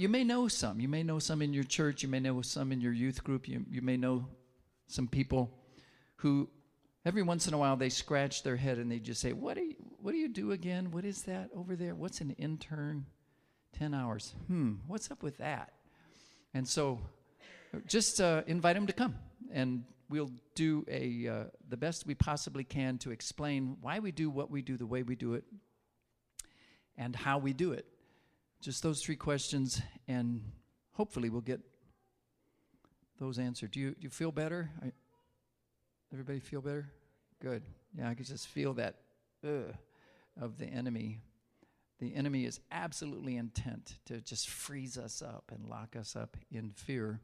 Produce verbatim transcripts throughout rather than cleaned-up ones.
you may know some. You may know some in your church. You may know some in your youth group. You, you may know some people who every once in a while they scratch their head and they just say, what do you, what do you do again? What is that over there? What's an intern? ten hours. Hmm, what's up with that? And so just uh, invite them to come, and we'll do a uh, the best we possibly can to explain why we do what we do the way we do it and how we do it. Just those three questions, and hopefully we'll get those answered. Do you, do you feel better? I, everybody feel better? Good. Yeah, I could just feel that ugh, of the enemy. The enemy is absolutely intent to just freeze us up and lock us up in fear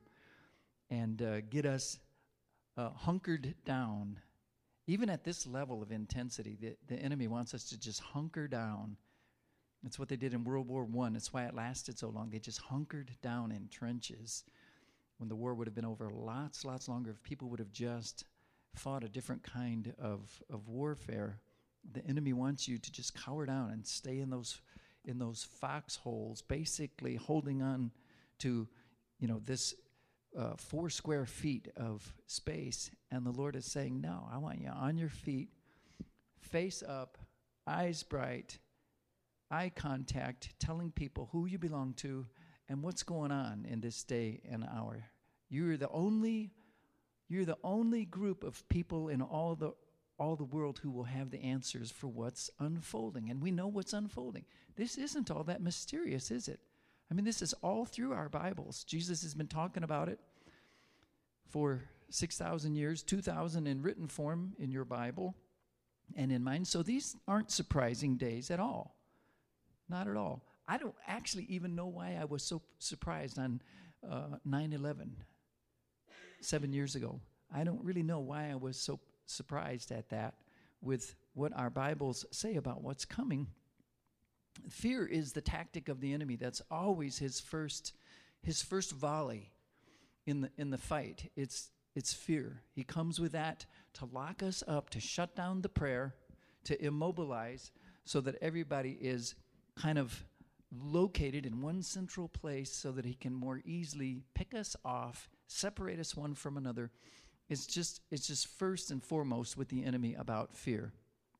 and uh, get us uh, hunkered down. Even at this level of intensity, the, the enemy wants us to just hunker down. That's what they did in World War One. That's why it lasted so long. They just hunkered down in trenches when the war would have been over lots, lots longer if people would have just fought a different kind of, of warfare. The enemy wants you to just cower down and stay in those in those foxholes, basically holding on to, you know, this uh, four square feet of space. And the Lord is saying, no, I want you on your feet, face up, eyes bright, eye contact, telling people who you belong to and what's going on in this day and hour. You're the only, you're the only group of people in all the all the world who will have the answers for what's unfolding. And we know what's unfolding. This isn't all that mysterious, is it? I mean, this is all through our Bibles. Jesus has been talking about it for six thousand years, two thousand in written form in your Bible and in mine. So these aren't surprising days at all. Not at all. I don't actually even know why I was so surprised on uh, nine eleven, seven years ago. I don't really know why I was so surprised at that with what our Bibles say about what's coming. Fear is the tactic of the enemy. That's always his first his first volley in the in the fight. It's it's fear. He comes with that to lock us up, to shut down the prayer, to immobilize so that everybody is kind of located in one central place so that he can more easily pick us off, separate us one from another. It's just it's just first and foremost with the enemy about fear.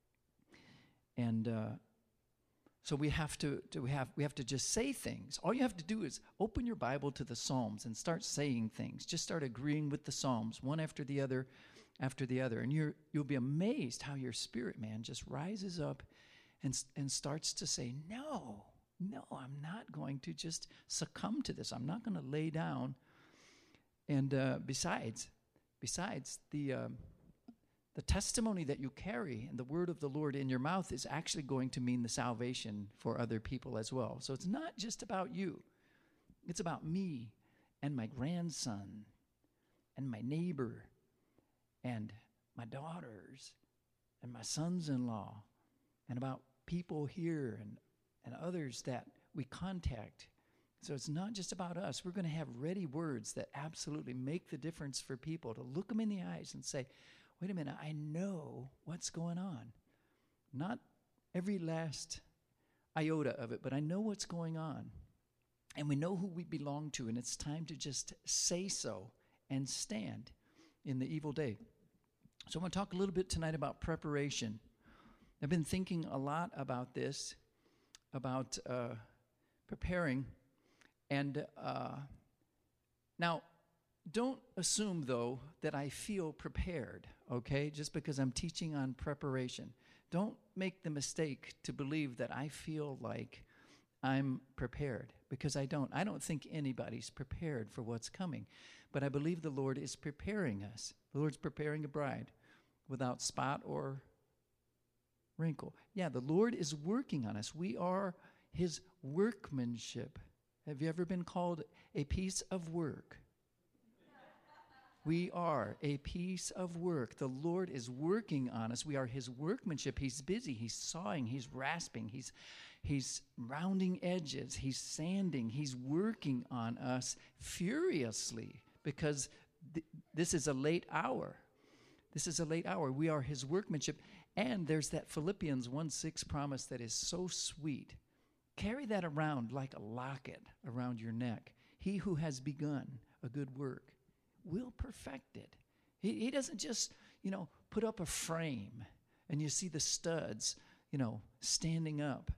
And uh, so we have to, to we have we have to just say things. All you have to do is open your Bible to the Psalms and start saying things. Just start agreeing with the Psalms, one after the other, after the other, and you're you'll be amazed how your spirit man just rises up and and starts to say, "No, no, I'm not going to just succumb to this. I'm not going to lay down." And uh, besides. Besides, the um, the testimony that you carry and the word of the Lord in your mouth is actually going to mean the salvation for other people as well. So it's not just about you. It's about me and my grandson and my neighbor and my daughters and my sons-in-law and about people here and, and others that we contact. So it's not just about us. We're going to have ready words that absolutely make the difference for people, to look them in the eyes and say, wait a minute, I know what's going on. Not every last iota of it, but I know what's going on. And we know who we belong to, and it's time to just say so and stand in the evil day. So I want to talk a little bit tonight about preparation. I've been thinking a lot about this, about uh, preparing. And uh, now, don't assume, though, that I feel prepared, okay, just because I'm teaching on preparation. Don't make the mistake to believe that I feel like I'm prepared, because I don't. I don't think anybody's prepared for what's coming. But I believe the Lord is preparing us. The Lord's preparing a bride without spot or wrinkle. Yeah, the Lord is working on us. We are his workmanship. Have you ever been called a piece of work? We are a piece of work. The Lord is working on us. We are his workmanship. He's busy. He's sawing. He's rasping. He's, he's rounding edges. He's sanding. He's working on us furiously because th- this is a late hour. This is a late hour. We are his workmanship. And there's that Philippians one six promise that is so sweet. carry that around like a locket around your neck. He who has begun a good work will perfect it. He, he doesn't just, you know, put up a frame and you see the studs, you know, standing up.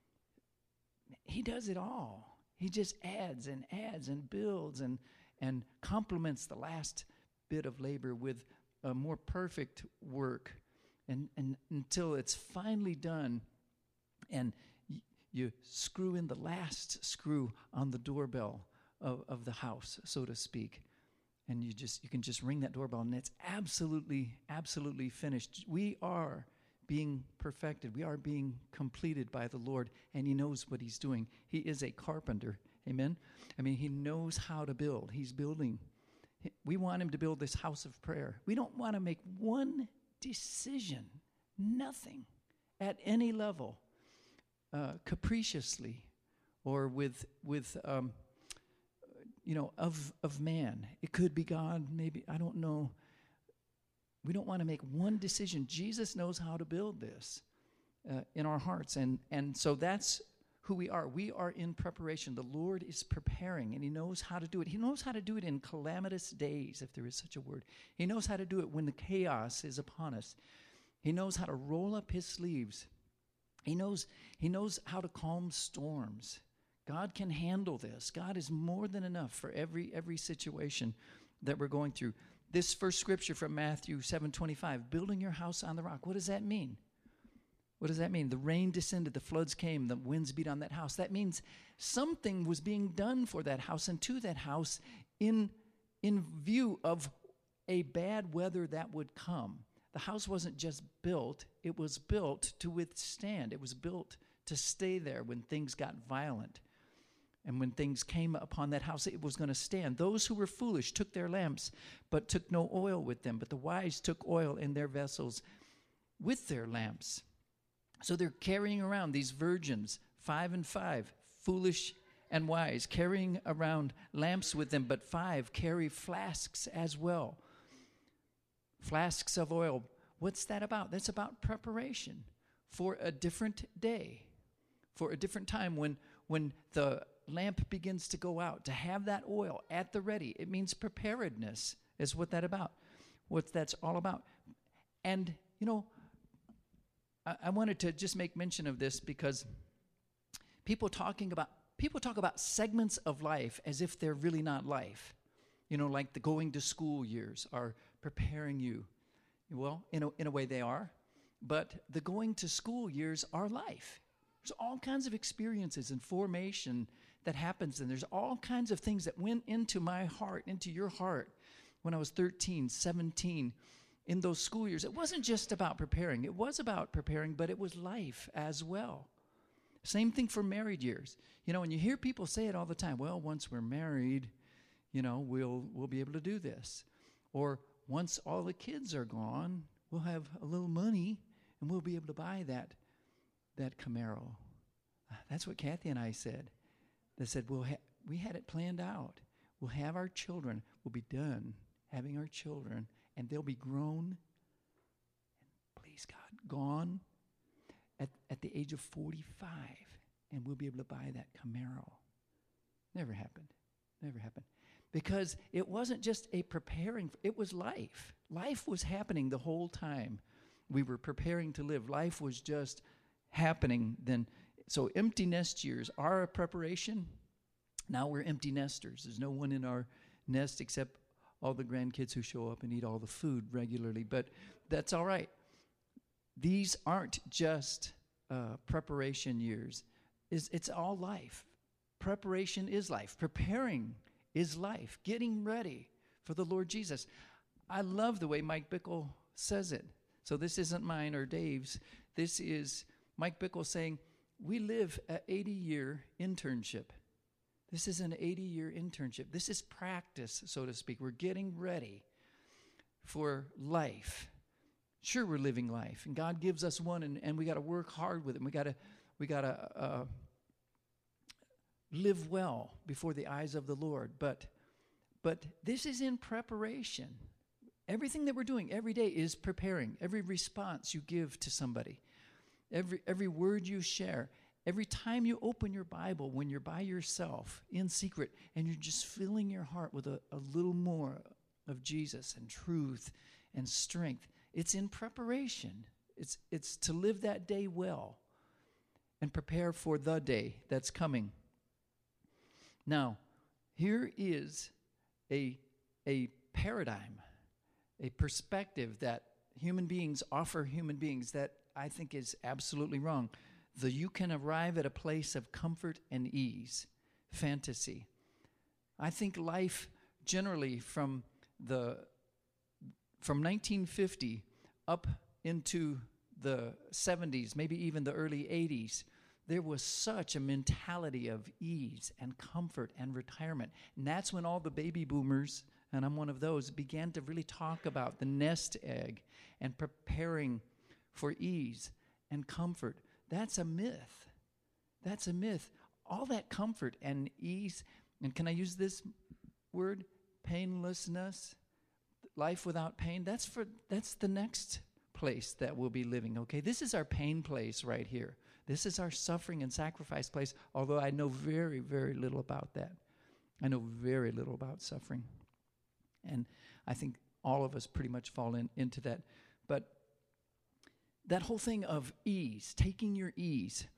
He does it all. He just adds and adds and builds and, and complements the last bit of labor with a more perfect work, and, and until it's finally done, and y- you screw in the last screw on the doorbell of, of the house, so to speak, and you just you can just ring that doorbell, and it's absolutely, absolutely finished. We are being perfected. We are being completed by the Lord, and He knows what He's doing. He is a carpenter. Amen? I mean, He knows how to build. He's building. We want Him to build this house of prayer. We don't want to make one decision, nothing, at any level, uh, capriciously, or with with um, you know of of man. It could be God, maybe, I don't know. We don't want to make one decision. Jesus knows how to build this uh, in our hearts, and and so that's who we are. We are in preparation. The Lord is preparing, and He knows how to do it. He knows how to do it in calamitous days, if there is such a word. He knows how to do it when the chaos is upon us. He knows how to roll up His sleeves. He knows, he knows how to calm storms. God can handle this. God is more than enough for every every situation that we're going through. This first scripture from Matthew seven twenty-five, building your house on the rock. What does that mean? What does that mean? The rain descended, the floods came, the winds beat on that house. That means something was being done for that house and to that house in, in view of a bad weather that would come. The house wasn't just built, it was built to withstand. It was built to stay there when things got violent. And when things came upon that house, it was going to stand. Those who were foolish took their lamps, but took no oil with them. But the wise took oil in their vessels with their lamps. So they're carrying around these virgins, five and five, foolish and wise, carrying around lamps with them, but five carry flasks as well. Flasks of oil. What's that about? That's about preparation for a different day, for a different time when, when the lamp begins to go out. To have that oil at the ready, it means preparedness is what that about, what that's all about. And, you know, I wanted to just make mention of this because people talking about people talk about segments of life as if they're really not life. You know, like the going to school years are preparing you. Well, in a, in a way they are, but the going to school years are life. There's all kinds of experiences and formation that happens, and there's all kinds of things that went into my heart, into your heart, when I was thirteen, seventeen. In those school years. It wasn't just about preparing. It was about preparing, but it was life as well. Same thing for married years. You know, and you hear people say it all the time. Well, once we're married, you know, we'll we'll be able to do this. Or once all the kids are gone, we'll have a little money and we'll be able to buy that that Camaro. That's what Kathy and I said. They said, we'll ha- we had it planned out. We'll have our children. We'll be done having our children. And they'll be grown, and please God, gone at, at the age of forty-five. And we'll be able to buy that Camaro. Never happened. Never happened. Because it wasn't just a preparing, it was life. Life was happening the whole time we were preparing to live. Life was just happening then. So empty nest years are a preparation. Now we're empty nesters. There's no one in our nest except all the grandkids who show up and eat all the food regularly, but that's all right. These aren't just uh, preparation years. It's, it's all life. Preparation is life. Preparing is life. Getting ready for the Lord Jesus. I love the way Mike Bickle says it. So this isn't mine or Dave's. This is Mike Bickle saying, we live an eighty-year internship. This is an eighty-year internship. This is practice, so to speak. We're getting ready for life. Sure, we're living life, and God gives us one, and, and we got to work hard with it. We got to we got to uh, live well before the eyes of the Lord. But but this is in preparation. Everything that we're doing every day is preparing. Every response you give to somebody, every every word you share, every time you open your Bible, when you're by yourself in secret and you're just filling your heart with a, a little more of Jesus and truth and strength, it's in preparation. It's, it's to live that day well and prepare for the day that's coming. Now, here is a, a paradigm, a perspective that human beings offer human beings that I think is absolutely wrong. The you can arrive at a place of comfort and ease, fantasy. I think life generally from the from nineteen fifty up into the seventies, maybe even the early eighties, there was such a mentality of ease and comfort and retirement. And that's when all the baby boomers, and I'm one of those, began to really talk about the nest egg and preparing for ease and comfort. That's a myth. That's a myth. All that comfort and ease, and can I use this word? Painlessness, life without pain, that's for that's the next place that we'll be living, okay? This is our pain place right here. This is our suffering and sacrifice place, although I know very, very little about that. I know very little about suffering. And I think all of us pretty much fall in, into that. But that whole thing of ease, taking your ease.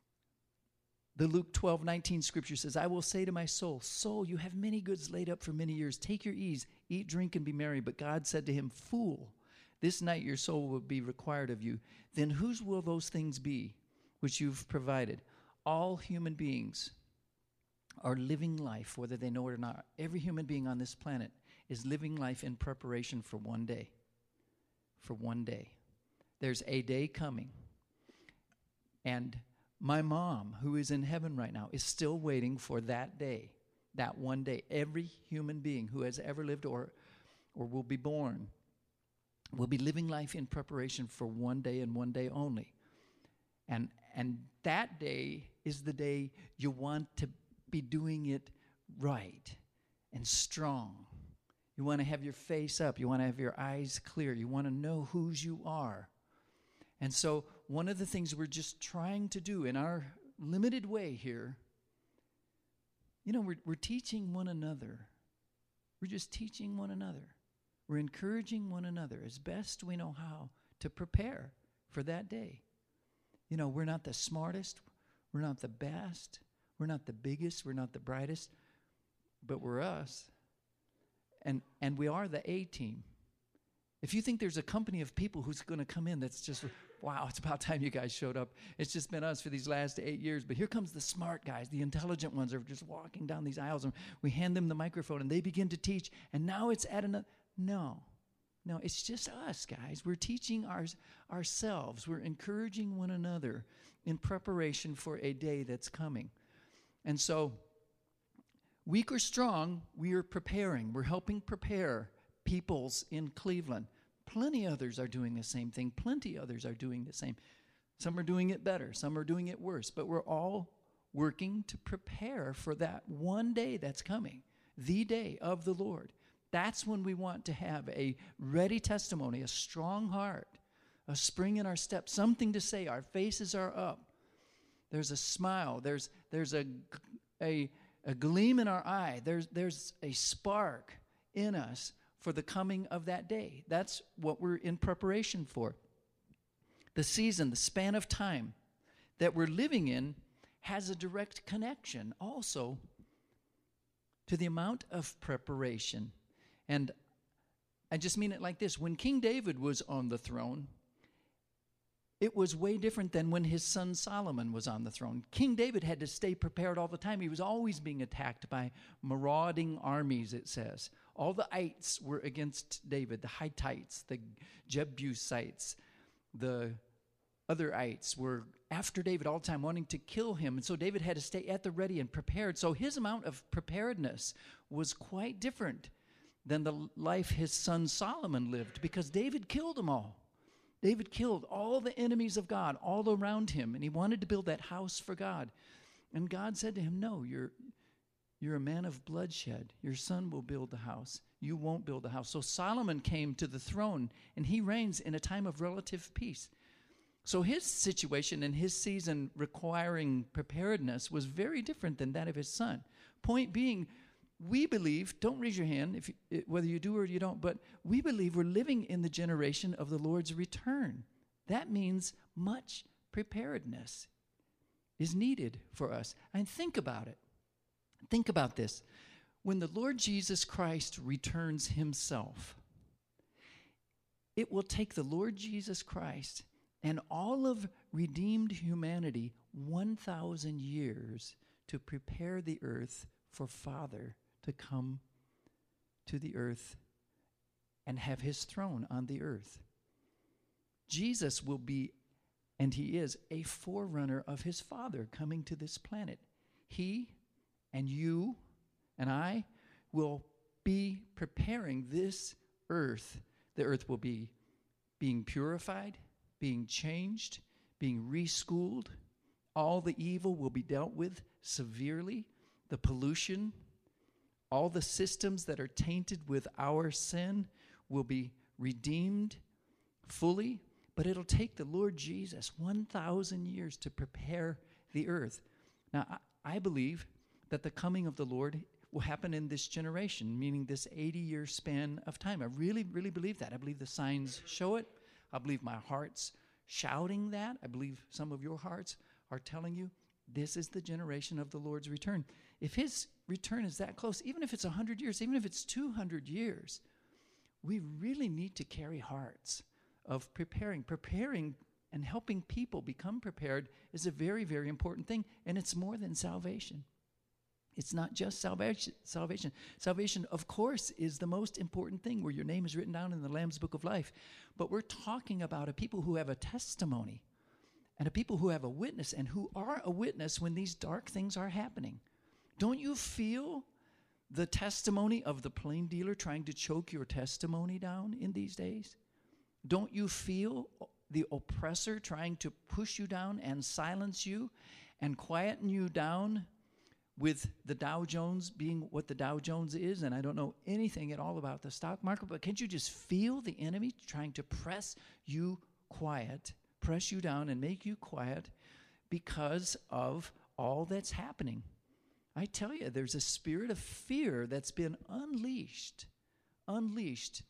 The Luke twelve nineteen scripture says, I will say to my soul, soul, you have many goods laid up for many years. Take your ease, eat, drink, and be merry. But God said to him, fool, this night your soul will be required of you. Then whose will those things be which you've provided? All human beings are living life, whether they know it or not. Every human being on this planet is living life in preparation for one day. For one day. There's a day coming. And my mom, who is in heaven right now, is still waiting for that day, that one day. Every human being who has ever lived or, or will be born will be living life in preparation for one day and one day only. And, and that day is the day you want to be doing it right and strong. You want to have your face up. You want to have your eyes clear. You want to know whose you are. And so one of the things we're just trying to do in our limited way here, you know, we're, we're teaching one another. We're just teaching one another. We're encouraging one another as best we know how to prepare for that day. You know, we're not the smartest. We're not the best. We're not the biggest. We're not the brightest. But we're us. And, and we are the A-team. If you think there's a company of people who's going to come in that's just, wow, it's about time you guys showed up. It's just been us for these last eight years. But here comes the smart guys, the intelligent ones are just walking down these aisles. And we hand them the microphone and they begin to teach. And now it's at another. No. No, it's just us, guys. We're teaching our, ourselves. We're encouraging one another in preparation for a day that's coming. And so, weak or strong, we are preparing. We're helping prepare peoples in Cleveland. Plenty others are doing the same thing. Plenty others are doing the same. Some are doing it better. Some are doing it worse. But we're all working to prepare for that one day that's coming, the day of the Lord. That's when we want to have a ready testimony, a strong heart, a spring in our step, something to say. Our faces are up. There's a smile. There's there's a a, a gleam in our eye. There's there's a spark in us for the coming of that day. That's what we're in preparation for. The season, the span of time that we're living in has a direct connection also to the amount of preparation. And I just mean it like this. When King David was on the throne, it was way different than when his son Solomon was on the throne. King David had to stay prepared all the time. He was always being attacked by marauding armies, it says. All the ites were against David, the Hittites, the Jebusites, the other ites were after David all the time, wanting to kill him. And so David had to stay at the ready and prepared. So his amount of preparedness was quite different than the life his son Solomon lived, because David killed them all. David killed all the enemies of God all around him, and he wanted to build that house for God. And God said to him, no, you're you're a man of bloodshed. Your son will build the house. You won't build the house. So Solomon came to the throne, and he reigns in a time of relative peace. So his situation and his season requiring preparedness was very different than that of his son. Point being, we believe, don't raise your hand if you, whether you do or you don't, but we believe we're living in the generation of the Lord's return. That means much preparedness is needed for us. And think about it. Think about this. When the Lord Jesus Christ returns himself, it will take the Lord Jesus Christ and all of redeemed humanity one thousand years to prepare the earth for Father to come to the earth and have his throne on the earth. Jesus will be, and he is, a forerunner of his Father coming to this planet. He and you and I will be preparing this earth. The earth will be being purified, being changed, being reschooled. All the evil will be dealt with severely. The pollution, all the systems that are tainted with our sin will be redeemed fully. But it'll take the Lord Jesus one thousand years to prepare the earth. Now, I, I believe that the coming of the Lord will happen in this generation, meaning this eighty-year span of time. I really, really believe that. I believe the signs show it. I believe my heart's shouting that. I believe some of your hearts are telling you this is the generation of the Lord's return. If his return is that close, even if it's one hundred years, even if it's two hundred years, we really need to carry hearts of preparing. Preparing and helping people become prepared is a very, very important thing, and it's more than salvation. It's not just salvation. Salvation, salvation, of course, is the most important thing where your name is written down in the Lamb's Book of Life. But we're talking about a people who have a testimony and a people who have a witness and who are a witness when these dark things are happening. Don't you feel the testimony of the plain dealer trying to choke your testimony down in these days? Don't you feel the oppressor trying to push you down and silence you and quieten you down with the Dow Jones being what the Dow Jones is? And I don't know anything at all about the stock market, but can't you just feel the enemy trying to press you quiet, press you down and make you quiet because of all that's happening? I tell you, there's a spirit of fear that's been unleashed, unleashed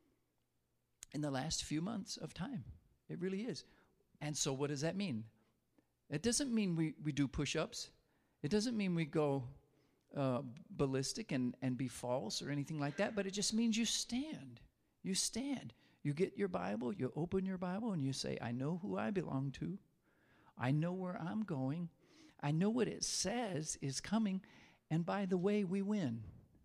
in the last few months of time. It really is. And so what does that mean? It doesn't mean we, we do push-ups. It doesn't mean we go uh, ballistic and, and be false or anything like that, but it just means you stand. You stand. You get your Bible, you open your Bible, and you say, I know who I belong to. I know where I'm going. I know what it says is coming. And by the way, we win.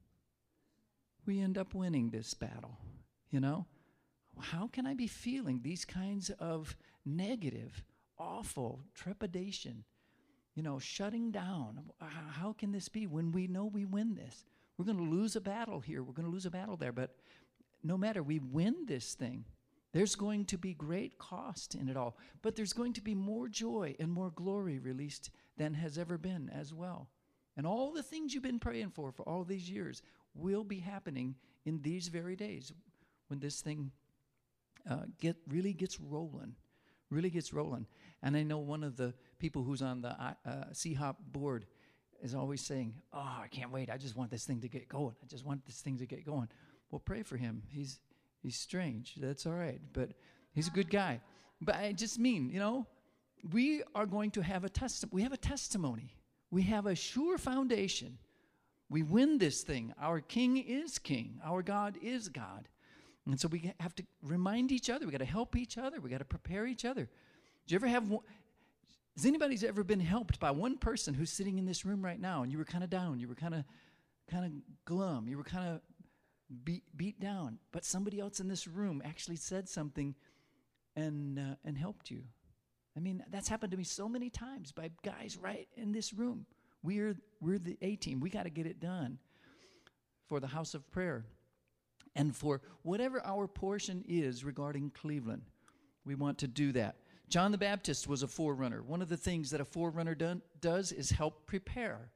We end up winning this battle, you know? How can I be feeling these kinds of negative, awful trepidation, you know, shutting down? How can this be when we know we win this? We're going to lose a battle here. We're going to lose a battle there. But no matter, we win this thing. There's going to be great cost in it all. But there's going to be more joy and more glory released than has ever been as well. And all the things you've been praying for for all these years will be happening in these very days when this thing uh, get really gets rolling, really gets rolling. And I know one of the people who's on the uh, C HOP board is always saying, oh, I can't wait. I just want this thing to get going. I just want this thing to get going. Well, pray for him. He's he's strange. That's all right. But he's a good guy. But I just mean, you know, we are going to have a testi- we have a testimony. We have a sure foundation. We win this thing. Our King is King. Our God is God. And so we have to remind each other. We got to help each other. We got to prepare each other. Do you ever have one, has anybody's ever been helped by one person who's sitting in this room right now and you were kind of down, you were kind of kind of glum, you were kind of beat beat down, but somebody else in this room actually said something and uh, and helped you? I mean, that's happened to me so many times by guys right in this room. We're we're the A team. We got to get it done for the house of prayer. And for whatever our portion is regarding Cleveland, we want to do that. John the Baptist was a forerunner. One of the things that a forerunner done, does is help prepare.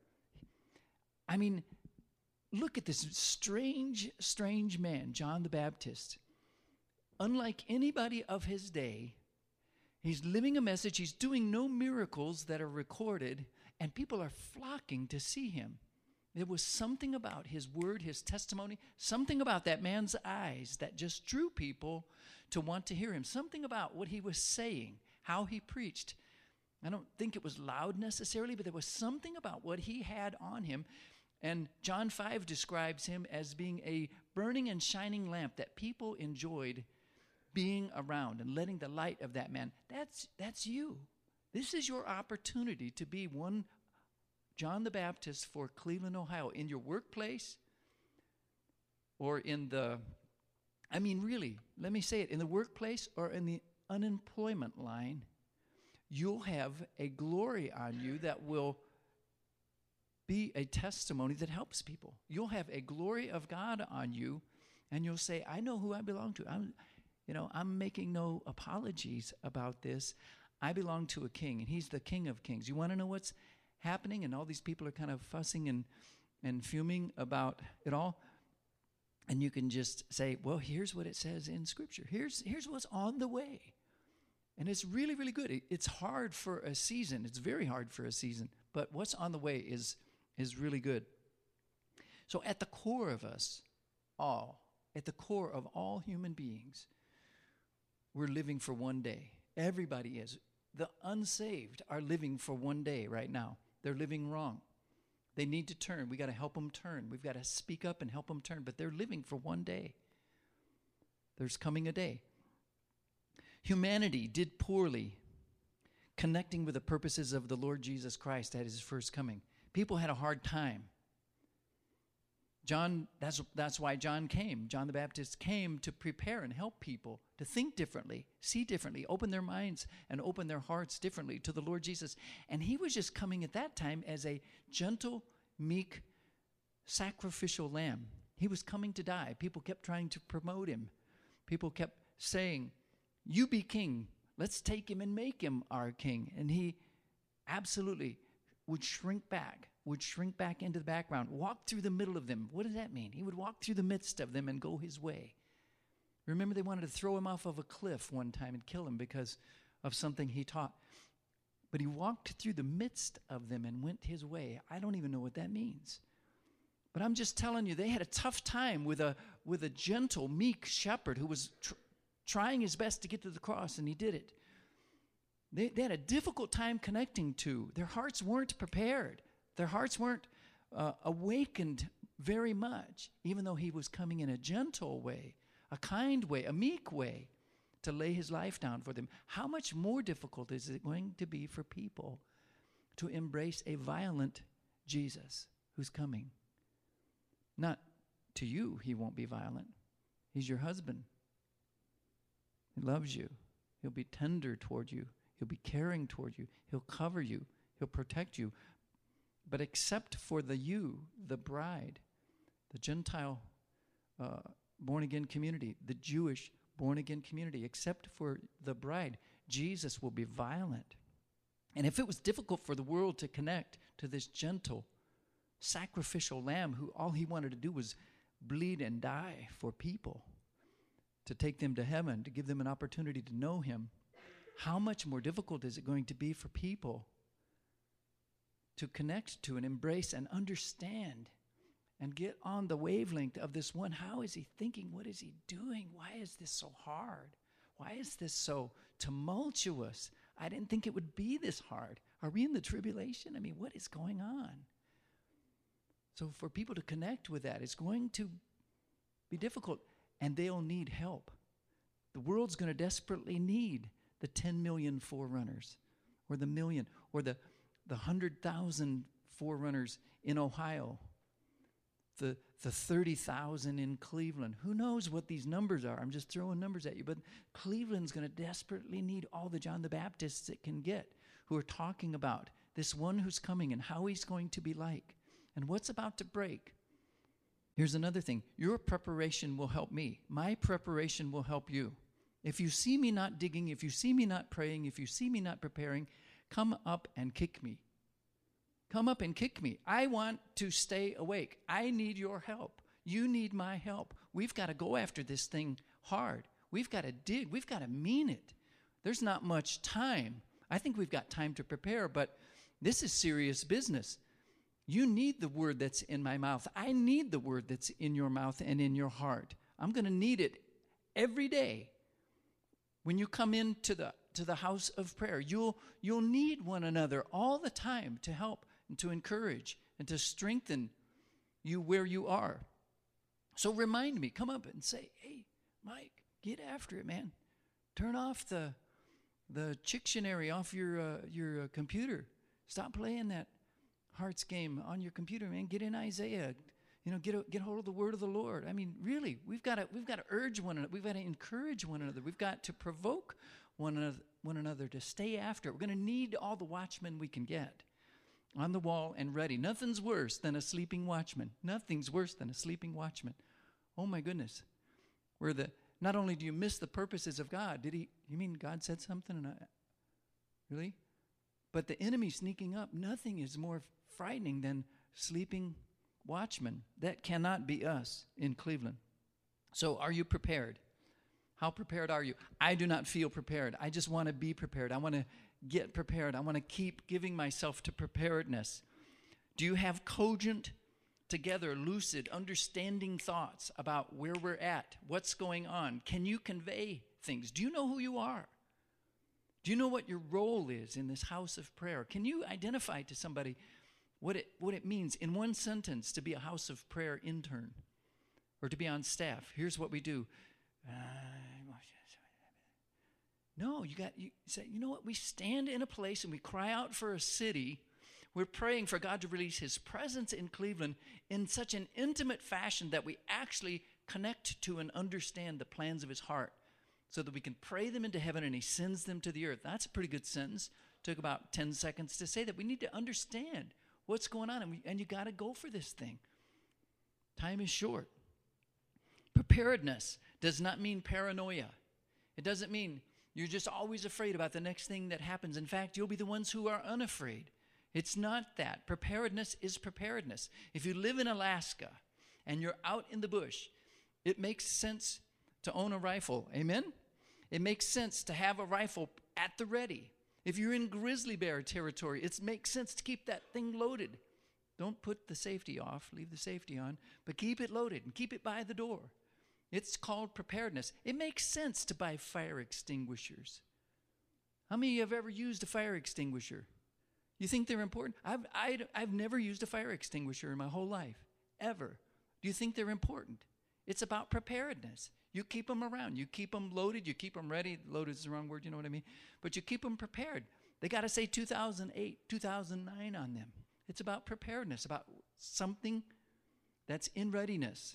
I mean, look at this strange, strange man, John the Baptist. Unlike anybody of his day, He's living a message. He's doing no miracles that are recorded, and people are flocking to see him. There was something about his word, his testimony, something about that man's eyes that just drew people to want to hear him. Something about what he was saying, how he preached. I don't think it was loud necessarily, but there was something about what he had on him. And John five describes him as being a burning and shining lamp that people enjoyed being around and letting the light of that man. That's, that's you. This is your opportunity to be one John the Baptist for Cleveland, Ohio, in your workplace or in the, I mean, really, let me say it, in the workplace or in the unemployment line. You'll have a glory on you that will be a testimony that helps people. You'll have a glory of God on you, and you'll say, I know who I belong to. I'm, you know, I'm making no apologies about this. I belong to a king, and he's the King of Kings. You want to know what's happening? And all these people are kind of fussing and, and fuming about it all. And you can just say, well, here's what it says in Scripture. Here's, here's what's on the way. And it's really, really good. It, it's hard for a season. It's very hard for a season. But what's on the way is, is really good. So at the core of us all, at the core of all human beings, we're living for one day. Everybody is. The unsaved are living for one day right now. They're living wrong. They need to turn. We got to help them turn. We've got to speak up and help them turn. But they're living for one day. There's coming a day. Humanity did poorly connecting with the purposes of the Lord Jesus Christ at his first coming. People had a hard time. John, that's, that's why John came. John the Baptist came to prepare and help people to think differently, see differently, open their minds and open their hearts differently to the Lord Jesus. And he was just coming at that time as a gentle, meek, sacrificial lamb. He was coming to die. People kept trying to promote him. People kept saying, you be king. Let's take him and make him our king. And he absolutely would shrink back, would shrink back into the background, walk through the middle of them. What does that mean? He would walk through the midst of them and go his way. Remember, they wanted to throw him off of a cliff one time and kill him because of something he taught. But he walked through the midst of them and went his way. I don't even know what that means. But I'm just telling you, they had a tough time with a, with a gentle, meek shepherd who was tr- trying his best to get to the cross, and he did it. They, they had a difficult time connecting to. Their hearts weren't prepared. Their hearts weren't uh, awakened very much, even though he was coming in a gentle way, a kind way, a meek way to lay his life down for them. How much more difficult is it going to be for people to embrace a violent Jesus who's coming? Not to you, he won't be violent. He's your husband. He loves you. He'll be tender toward you. He'll be caring toward you. He'll cover you. He'll protect you. But except for the you, the bride, the Gentile uh, born-again community, the Jewish born-again community, except for the bride, Jesus will be violent. And if it was difficult for the world to connect to this gentle, sacrificial lamb who all he wanted to do was bleed and die for people, to take them to heaven, to give them an opportunity to know him, how much more difficult is it going to be for people to connect to and embrace and understand and get on the wavelength of this one? How is he thinking? What is he doing? Why is this so hard? Why is this so tumultuous? I didn't think it would be this hard. Are we in the tribulation? I mean, what is going on? So for people to connect with that, it's going to be difficult, and they'll need help. The world's going to desperately need the ten million forerunners, or the million, or the, the one hundred thousand forerunners in Ohio, the, the thirty thousand in Cleveland. Who knows what these numbers are? I'm just throwing numbers at you, but Cleveland's going to desperately need all the John the Baptists it can get, who are talking about this one who's coming and how he's going to be like and what's about to break. Here's another thing. Your preparation will help me. My preparation will help you. If you see me not digging, if you see me not praying, if you see me not preparing, come up and kick me. Come up and kick me. I want to stay awake. I need your help. You need my help. We've got to go after this thing hard. We've got to dig. We've got to mean it. There's not much time. I think we've got time to prepare, but this is serious business. You need the word that's in my mouth. I need the word that's in your mouth and in your heart. I'm going to need it every day. When you come into the to the house of prayer, you'll you'll need one another all the time to help and to encourage and to strengthen you where you are. So remind me, come up and say, "Hey, Mike, get after it, man. Turn off the the Chictionary off your uh, your uh, computer. Stop playing that Hearts game on your computer, man. Get in Isaiah. You know, get a, get hold of the word of the Lord." I mean, really, we've got to we've got to urge one another. We've got to encourage one another. We've got to provoke one another, one another to stay after it. We're going to need all the watchmen we can get on the wall and ready. Nothing's worse than a sleeping watchman. Nothing's worse than a sleeping watchman. Oh my goodness, where the not only do you miss the purposes of God, did he? You mean God said something? And I, really? But the enemy sneaking up. Nothing is more frightening than sleeping watchmen. That cannot be us in Cleveland. So are you prepared? How prepared are you? I do not feel prepared. I just want to be prepared. I want to get prepared. I want to keep giving myself to preparedness. Do you have cogent, together, lucid, understanding thoughts about where we're at, what's going on? Can you convey things? Do you know who you are? Do you know what your role is in this house of prayer? Can you identify to somebody what it what it means in one sentence to be a house of prayer intern or to be on staff? Here's what we do. Uh, no, you got you say, you know what? We stand in a place and we cry out for a city. We're praying for God to release his presence in Cleveland in such an intimate fashion that we actually connect to and understand the plans of his heart, so that we can pray them into heaven and he sends them to the earth. That's a pretty good sentence. Took about ten seconds to say that. We need to understand what's going on, and, we, and you got to go for this thing. Time is short. Preparedness does not mean paranoia. It doesn't mean you're just always afraid about the next thing that happens. In fact, you'll be the ones who are unafraid. It's not that. Preparedness is preparedness. If you live in Alaska and you're out in the bush, it makes sense to own a rifle. Amen? It makes sense to have a rifle at the ready. If you're in grizzly bear territory, it makes sense to keep that thing loaded. Don't put the safety off, leave the safety on, but keep it loaded and keep it by the door. It's called preparedness. It makes sense to buy fire extinguishers. How many of you have ever used a fire extinguisher? You think they're important? I've, I, I've never used a fire extinguisher in my whole life, ever. Do you think they're important? It's about preparedness. You keep them around. You keep them loaded. You keep them ready. Loaded is the wrong word, you know what I mean? But you keep them prepared. They got to say two thousand eight, two thousand nine on them. It's about preparedness, about something that's in readiness.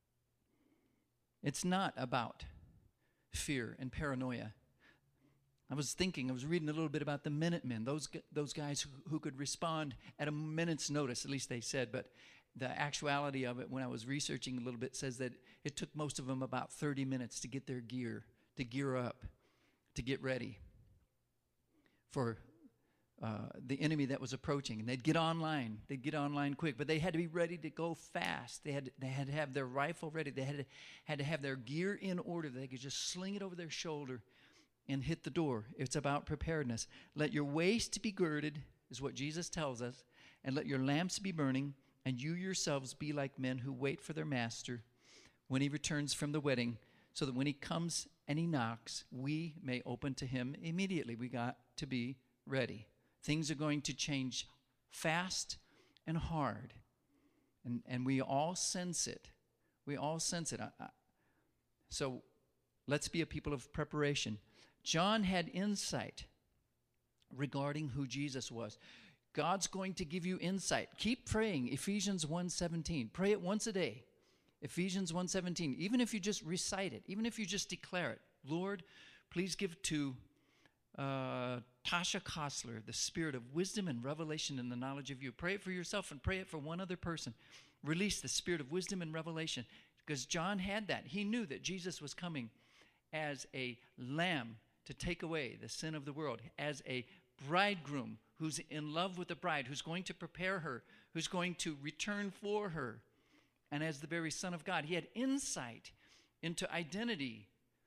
It's not about fear and paranoia. I was thinking, I was reading a little bit about the Minutemen, those those guys who, who could respond at a minute's notice, at least they said, but the actuality of it, when I was researching a little bit, says that it took most of them about thirty minutes to get their gear, to gear up, to get ready for uh, the enemy that was approaching. And they'd get online. They'd get online quick, but they had to be ready to go fast. They had they had to have their rifle ready. They had to, had to have their gear in order. They could just sling it over their shoulder and hit the door. It's about preparedness. Let your waist be girded, is what Jesus tells us, and let your lamps be burning, and you yourselves be like men who wait for their master when he returns from the wedding, so that when he comes and he knocks, we may open to him immediately. We got to be ready. Things are going to change fast and hard, and, and we all sense it. We all sense it. I, I, so let's be a people of preparation. John had insight regarding who Jesus was. God's going to give you insight. Keep praying. Ephesians one seventeen. Pray it once a day. Ephesians one seventeen. Even if you just recite it, even if you just declare it. Lord, please give to uh, Tasha Kostler the spirit of wisdom and revelation and the knowledge of you. Pray it for yourself and pray it for one other person. Release the spirit of wisdom and revelation. Because John had that. He knew that Jesus was coming as a lamb to take away the sin of the world, as a bridegroom who's in love with the bride, who's going to prepare her, who's going to return for her, and as the very Son of God. He had insight into identity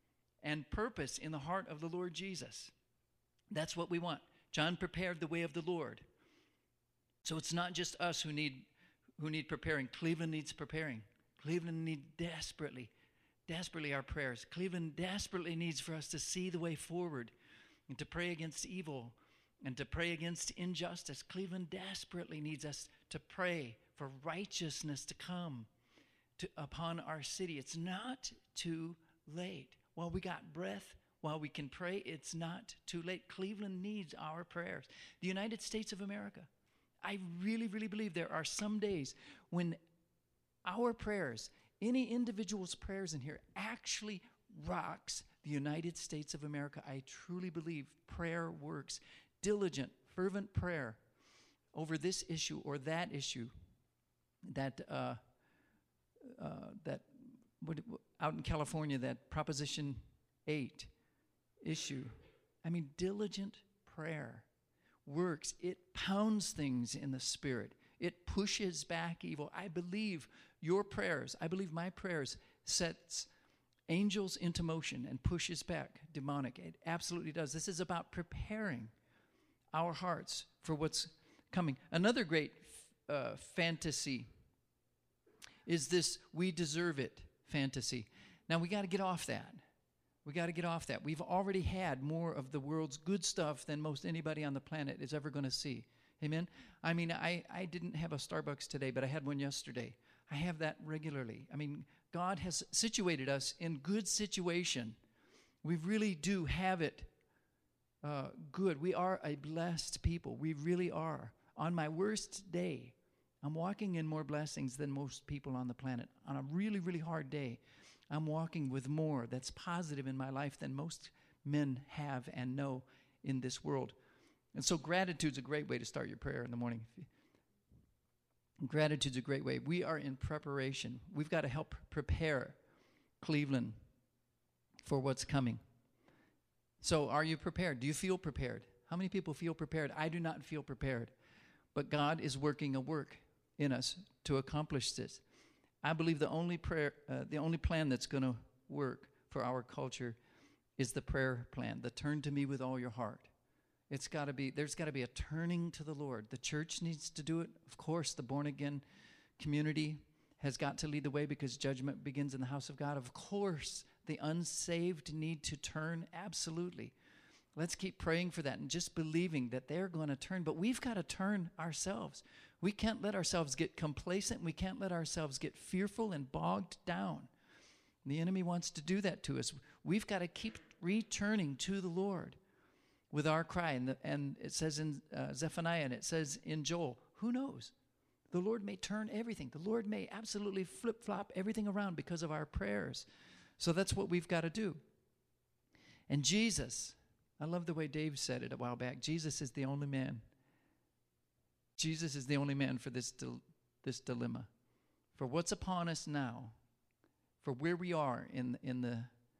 and purpose in the heart of the Lord Jesus. That's what we want. John prepared the way of the Lord. So it's not just us who need who need preparing. Cleveland needs preparing. Cleveland needs desperately, desperately our prayers. Cleveland desperately needs for us to see the way forward and to pray against evil and to pray against injustice. Cleveland desperately needs us to pray for righteousness to come to, upon our city. It's not too late. While we got breath, while we can pray, it's not too late. Cleveland needs our prayers. The United States of America. I really, really believe there are some days when our prayers, any individual's prayers in here, actually rocks the United States of America. I truly believe prayer works. Diligent, fervent prayer over this issue or that issue, that uh, uh, that what, out in California, that Proposition eight issue. I mean, diligent prayer works. It pounds things in the spirit. It pushes back evil. I believe your prayers, I believe my prayers sets angels into motion and pushes back demonic. It absolutely does. This is about preparing our hearts for what's coming. Another great uh, fantasy is this "we deserve it" fantasy. Now, we got to get off that. We got to get off that. We've already had more of the world's good stuff than most anybody on the planet is ever going to see. Amen? I mean, I, I didn't have a Starbucks today, but I had one yesterday. I have that regularly. I mean, God has situated us in good situation. We really do have it uh, good. We are a blessed people. We really are. On my worst day, I'm walking in more blessings than most people on the planet. On a really, really hard day, I'm walking with more that's positive in my life than most men have and know in this world. And so gratitude's a great way to start your prayer in the morning. Gratitude's a great way. We are in preparation. We've got to help prepare Cleveland for what's coming. So are you prepared? Do you feel prepared? How many people feel prepared? I do not feel prepared. But God is working a work in us to accomplish this. I believe the only prayer, uh, the only plan that's going to work for our culture is the prayer plan, the turn to me with all your heart. It's got to be, there's got to be a turning to the Lord. The church needs to do it. Of course, the born-again community has got to lead the way because judgment begins in the house of God. Of course, the unsaved need to turn, absolutely. Let's keep praying for that and just believing that they're going to turn. But we've got to turn ourselves. We can't let ourselves get complacent. We can't let ourselves get fearful and bogged down. The enemy wants to do that to us. We've got to keep returning to the Lord with our cry. And, the, and it says in uh, Zephaniah, and it says in Joel, who knows? The Lord may turn everything. The Lord may absolutely flip-flop everything around because of our prayers. So that's what we've got to do. And Jesus, I love the way Dave said it a while back, Jesus is the only man. Jesus is the only man for this dil- this dilemma. For what's upon us now, for where we are in, in the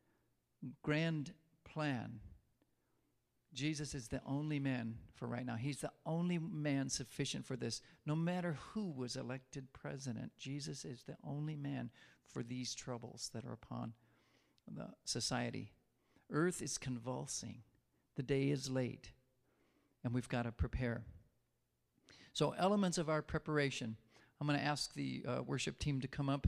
grand plan, Jesus is the only man for right now. He's the only man sufficient for this. No matter who was elected president, Jesus is the only man for these troubles that are upon the society. Earth is convulsing. The day is late, and we've got to prepare. So elements of our preparation. I'm going to ask the uh, worship team to come up.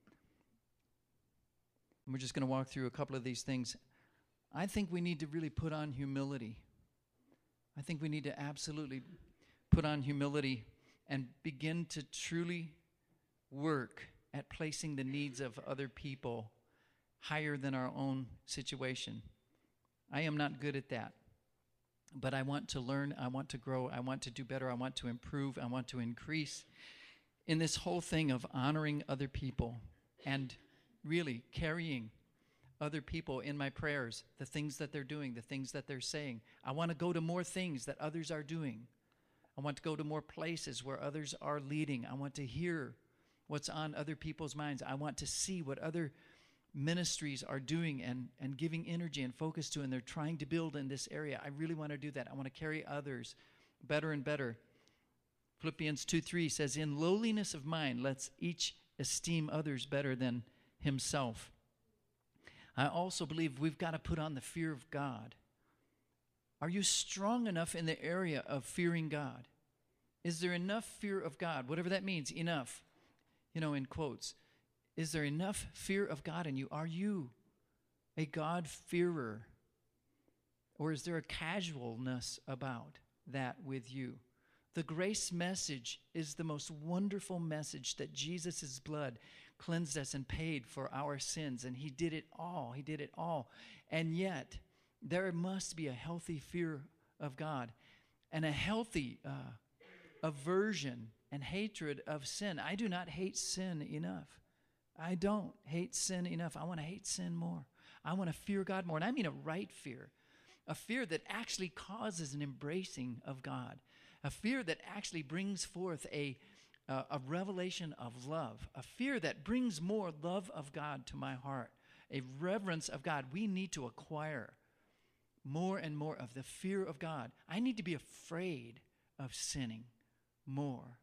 And we're just going to walk through a couple of these things. I think we need to really put on humility. I think we need to absolutely put on humility and begin to truly work at placing the needs of other people higher than our own situation. I am not good at that. But I want to learn, I want to grow, I want to do better, I want to improve, I want to increase in this whole thing of honoring other people and really carrying other people in my prayers, the things that they're doing, the things that they're saying. I want to go to more things that others are doing. I want to go to more places where others are leading. I want to hear what's on other people's minds. I want to see what other ministries are doing and, and giving energy and focus to, and they're trying to build in this area. I really want to do that. I want to carry others better and better. Philippians two three says, in lowliness of mind, let's each esteem others better than himself. I also believe we've got to put on the fear of God. Are you strong enough in the area of fearing God? Is there enough fear of God? Whatever that means, enough, you know, in quotes. Is there enough fear of God in you? Are you a God-fearer? Or is there a casualness about that with you? The grace message is the most wonderful message that Jesus' blood cleansed us and paid for our sins. And he did it all. He did it all. And yet, there must be a healthy fear of God and a healthy uh, aversion and hatred of sin. I do not hate sin enough. I don't hate sin enough. I want to hate sin more. I want to fear God more. And I mean a right fear. A fear that actually causes an embracing of God. A fear that actually brings forth a, uh, a revelation of love. A fear that brings more love of God to my heart. A reverence of God. We need to acquire more and more of the fear of God. I need to be afraid of sinning more.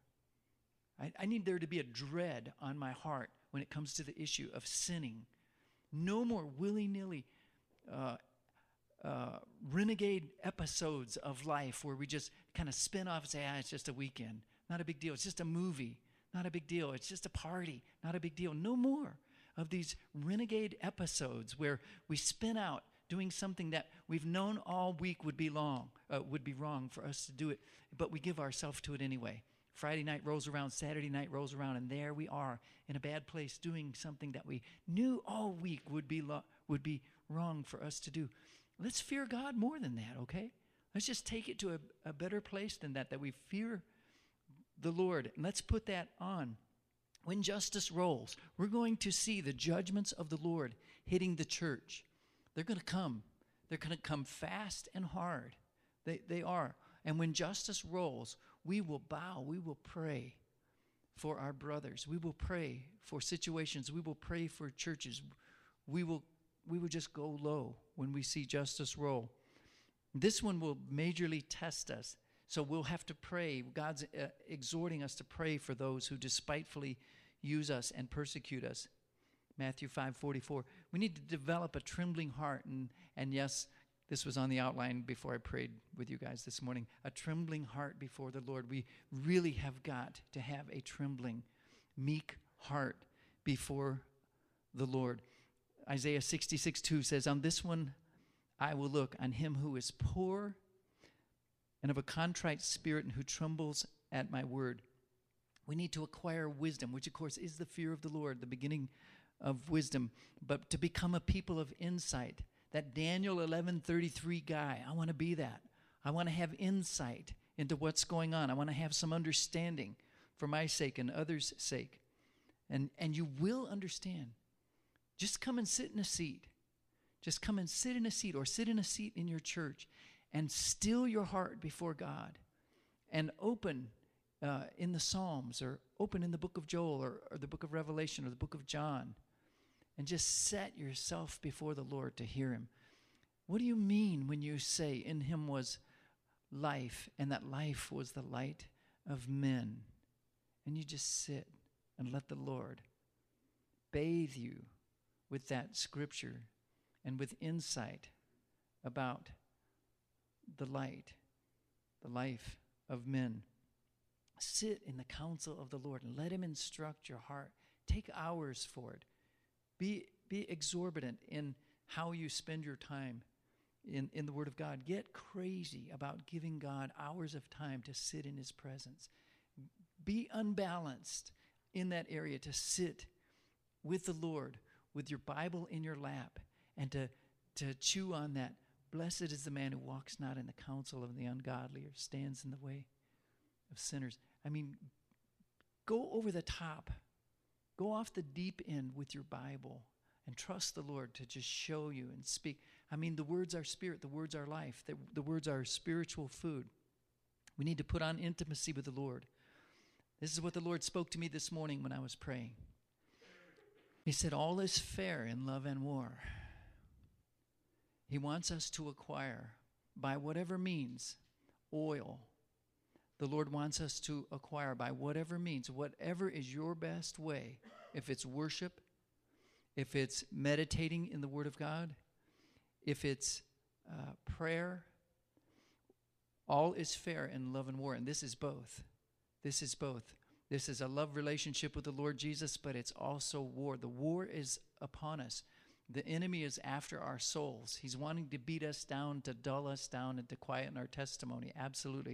I, I need there to be a dread on my heart when it comes to the issue of sinning. No more willy-nilly uh, uh, renegade episodes of life where we just kind of spin off and say, ah, it's just a weekend. Not a big deal. It's just a movie. Not a big deal. It's just a party. Not a big deal. No more of these renegade episodes where we spin out doing something that we've known all week would be long, uh, would be wrong for us to do it, but we give ourselves to it anyway. Friday night rolls around, Saturday night rolls around, and there we are in a bad place doing something that we knew all week would be lo- would be wrong for us to do. Let's fear God more than that, okay? Let's just take it to a, a better place than that, that we fear the Lord. And let's put that on. When justice rolls, we're going to see the judgments of the Lord hitting the church. They're going to come. They're going to come fast and hard. They, they are. And when justice rolls, we will bow. We will pray for our brothers. We will pray for situations. We will pray for churches. We will, we will just go low when we see justice roll. This one will majorly test us. So we'll have to pray. God's uh, exhorting us to pray for those who despitefully use us and persecute us. Matthew five forty-four. We need to develop a trembling heart. And, and yes, this was on the outline before I prayed with you guys this morning. A trembling heart before the Lord. We really have got to have a trembling, meek heart before the Lord. Isaiah sixty-six two says, on this one I will look, on him who is poor and of a contrite spirit and who trembles at my word. We need to acquire wisdom, which of course is the fear of the Lord, the beginning of wisdom, but to become a people of insight. That Daniel eleven thirty-three guy, I want to be that. I want to have insight into what's going on. I want to have some understanding for my sake and others' sake. And, and you will understand. Just come and sit in a seat. Just come and sit in a seat or sit in a seat in your church and still your heart before God and open uh, in the Psalms or open in the book of Joel or, or the book of Revelation or the book of John and just set yourself before the Lord to hear him. What do you mean when you say in him was life and that life was the light of men? And you just sit and let the Lord bathe you with that scripture and with insight about the light, the life of men. Sit in the counsel of the Lord and let him instruct your heart. Take hours for it. Be, be exorbitant in how you spend your time in, in the Word of God. Get crazy about giving God hours of time to sit in his presence. Be unbalanced in that area to sit with the Lord, with your Bible in your lap, and to, to chew on that. Blessed is the man who walks not in the counsel of the ungodly or stands in the way of sinners. I mean, go over the top. Go off the deep end with your Bible and trust the Lord to just show you and speak. I mean, the words are spirit. The words are life. The, the words are spiritual food. We need to put on intimacy with the Lord. This is what the Lord spoke to me this morning when I was praying. He said, all is fair in love and war. He wants us to acquire, by whatever means, oil. The Lord wants us to acquire by whatever means, whatever is your best way. If it's worship, if it's meditating in the Word of God, if it's uh, prayer, all is fair in love and war. And this is both. This is both. This is a love relationship with the Lord Jesus, but it's also war. The war is upon us. The enemy is after our souls. He's wanting to beat us down, to dull us down, and to quieten our testimony. Absolutely.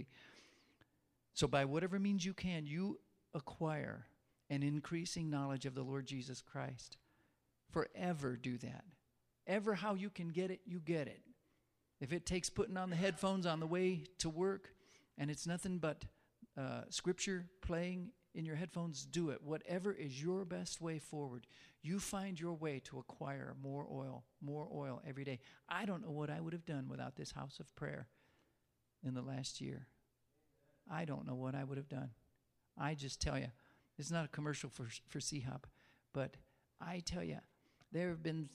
So by whatever means you can, you acquire an increasing knowledge of the Lord Jesus Christ. Forever do that. Ever how you can get it, you get it. If it takes putting on the headphones on the way to work, and it's nothing but uh, scripture playing in your headphones, do it. Whatever is your best way forward, you find your way to acquire more oil, more oil every day. I don't know what I would have done without this house of prayer in the last year. I don't know what I would have done. I just tell you, it's not a commercial for for C Hop, but I tell you, there have been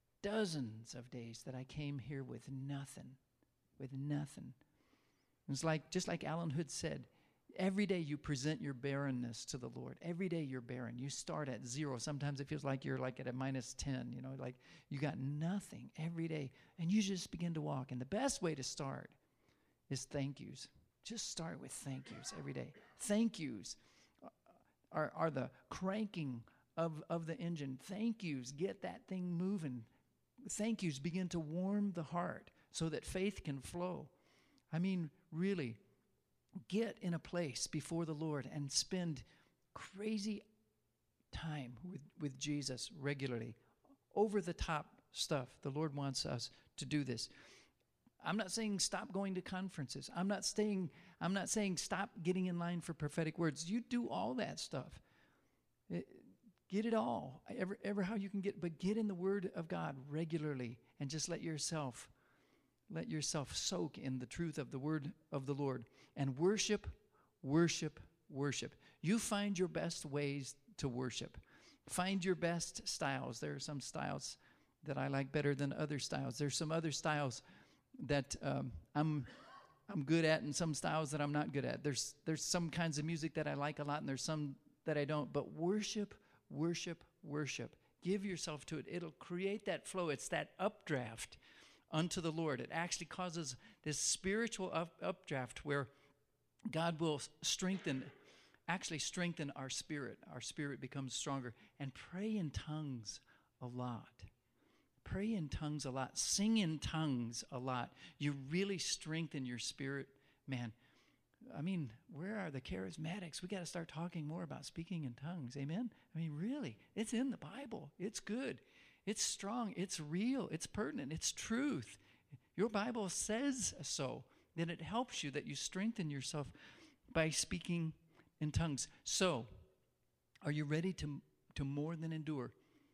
dozens of days that I came here with nothing, with nothing. It's like, just like Alan Hood said, every day you present your barrenness to the Lord. Every day you're barren. You start at zero. Sometimes it feels like you're like at a minus ten, you know, like you got nothing every day. And you just begin to walk. And the best way to start is thank yous. Just start with thank yous every day. Thank yous are, are the cranking of, of the engine. Thank yous get that thing moving. Thank yous begin to warm the heart so that faith can flow. I mean, really, get in a place before the Lord and spend crazy time with, with Jesus regularly. Over the top stuff. The Lord wants us to do this. I'm not saying stop going to conferences. I'm not saying I'm not saying stop getting in line for prophetic words. You do all that stuff. It, get it all. Ever, ever how you can get, but get in the Word of God regularly and just let yourself let yourself soak in the truth of the Word of the Lord and worship, worship, worship. You find your best ways to worship. Find your best styles. There are some styles that I like better than other styles. There's some other styles that um, I'm I'm good at and some styles that I'm not good at. There's there's some kinds of music that I like a lot and there's some that I don't. But worship, worship, worship. Give yourself to it. It'll create that flow. It's that updraft unto the Lord. It actually causes this spiritual up, updraft where God will strengthen, actually strengthen our spirit. Our spirit becomes stronger. And pray in tongues a lot. Pray in tongues a lot. Sing in tongues a lot. You really strengthen your spirit. Man, I mean, where are the charismatics? We got to start talking more about speaking in tongues. Amen? I mean, really, it's in the Bible. It's good. It's strong. It's real. It's pertinent. It's truth. Your Bible says so. Then it helps you that you strengthen yourself by speaking in tongues. So, are you ready to, to more than endure?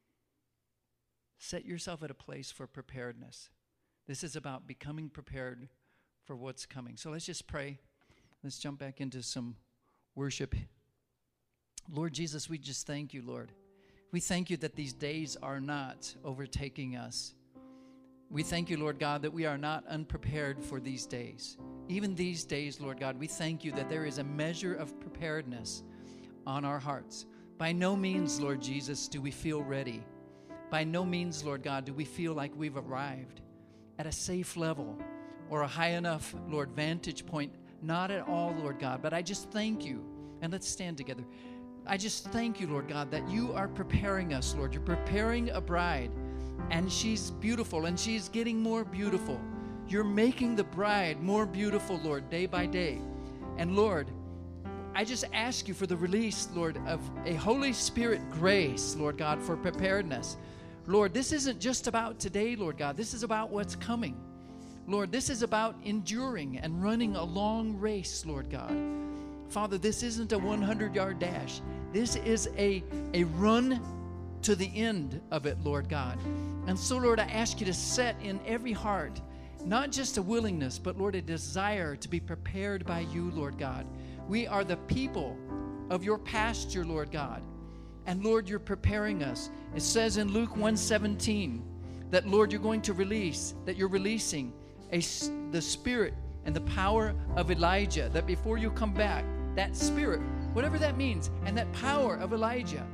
Set yourself at a place for preparedness. This is about becoming prepared for what's coming. So let's just pray. Let's jump back into some worship. Lord Jesus, we just thank you, Lord. We thank you that these days are not overtaking us. We thank you, Lord God, that we are not unprepared for these days. Even these days, Lord God, we thank you that there is a measure of preparedness on our hearts. By no means, Lord Jesus, do we feel ready. By no means, Lord God, do we feel like we've arrived at a safe level or a high enough, Lord, vantage point. Not at all, Lord God, but I just thank you. And let's stand together. I just thank you, Lord God, that you are preparing us, Lord. You're preparing a bride, and she's beautiful, and she's getting more beautiful. You're making the bride more beautiful, Lord, day by day. And Lord, I just ask you for the release, Lord, of a Holy Spirit grace, Lord God, for preparedness. Lord, this isn't just about today, Lord God. This is about what's coming. Lord, this is about enduring and running a long race, Lord God. Father, this isn't a hundred-yard dash. This is a, a run to the end of it, Lord God. And so, Lord, I ask you to set in every heart, not just a willingness, but, Lord, a desire to be prepared by you, Lord God. We are the people of your pasture, Lord God. And, Lord, you're preparing us. It says in Luke one seventeen that, Lord, you're going to release, that you're releasing a, the spirit and the power of Elijah, that before you come back, that spirit, whatever that means, and that power of Elijah,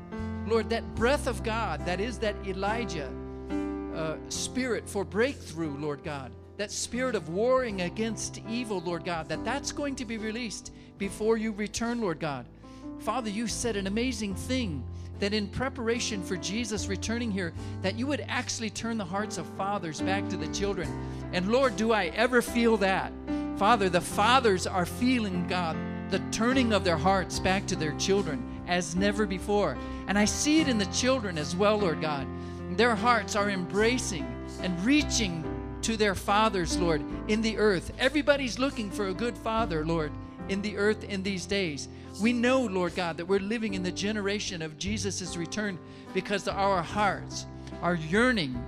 Lord, that breath of God, that is that Elijah uh, spirit for breakthrough, Lord God, that spirit of warring against evil, Lord God, that that's going to be released before you return, Lord God. Father, you said an amazing thing, that in preparation for Jesus returning here, that you would actually turn the hearts of fathers back to the children. And Lord, do I ever feel that? Father, the fathers are feeling, God, the turning of their hearts back to their children as never before. And I see it in the children as well, Lord God. Their hearts are embracing and reaching to their fathers, Lord, in the earth. Everybody's looking for a good father, Lord, in the earth in these days. We know, Lord God, that we're living in the generation of Jesus' return because our hearts are yearning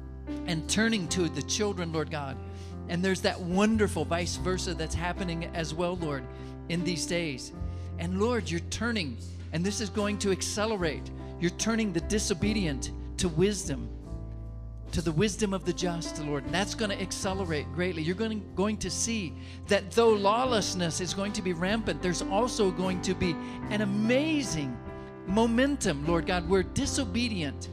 and turning to the children, Lord God. And there's that wonderful vice versa that's happening as well, Lord, in these days. And Lord, you're turning, and this is going to accelerate. You're turning the disobedient to wisdom, to the wisdom of the just, Lord. And that's going to accelerate greatly. You're going to, going to see that though lawlessness is going to be rampant, there's also going to be an amazing momentum, Lord God, where disobedient,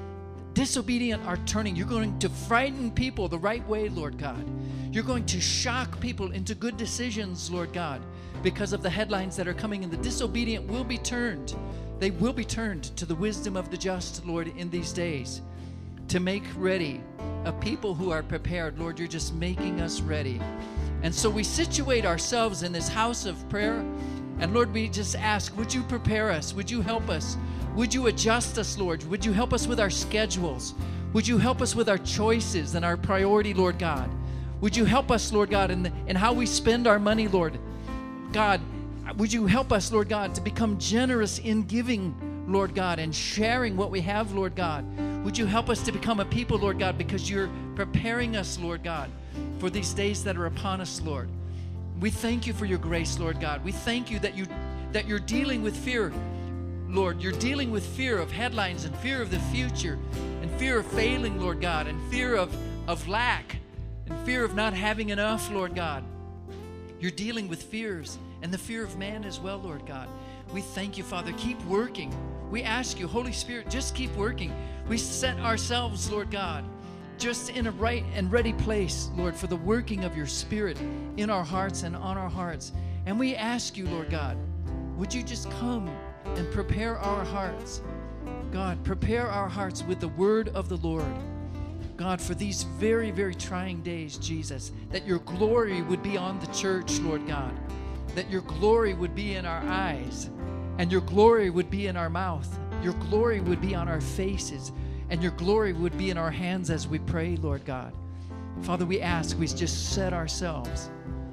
disobedient are turning. You're going to frighten people the right way, Lord God. You're going to shock people into good decisions, Lord God, because of the headlines that are coming, and the disobedient will be turned. They will be turned to the wisdom of the just, Lord, in these days, to make ready a people who are prepared. Lord, you're just making us ready. And so we situate ourselves in this house of prayer. And Lord, we just ask, would you prepare us? Would you help us? Would you adjust us, Lord? Would you help us with our schedules? Would you help us with our choices and our priority, Lord God? Would you help us, Lord God, in, the, in how we spend our money, Lord God? Would you help us, Lord God, to become generous in giving, Lord God, and sharing what we have, Lord God? Would you help us to become a people, Lord God, because you're preparing us, Lord God, for these days that are upon us, Lord. We thank you for your grace, Lord God. We thank you that you that you're dealing with fear, Lord. You're dealing with fear of headlines and fear of the future and fear of failing, Lord God, and fear of, of lack and fear of not having enough, Lord God. You're dealing with fears and the fear of man as well, Lord God. We thank you, Father. Keep working. We ask you, Holy Spirit, just keep working. We set ourselves, Lord God, just in a right and ready place, Lord, for the working of your Spirit in our hearts and on our hearts. And we ask you, Lord God, would you just come and prepare our hearts? God, prepare our hearts with the word of the Lord. God, for these very, very trying days, Jesus, that your glory would be on the church, Lord God, that your glory would be in our eyes, and your glory would be in our mouth, your glory would be on our faces, and your glory would be in our hands as we pray, Lord God. Father, we ask, we just set ourselves.